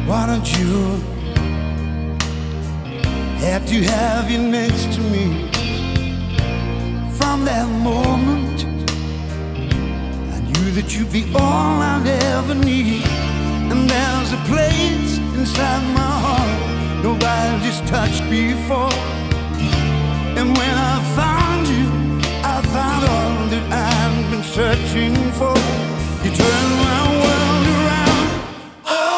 Why don't you have to have you next to me? From that moment I knew that you'd be all I'd ever need. And there's a place inside my heart nobody's touched before. And when I found you, I found all that I've been searching for.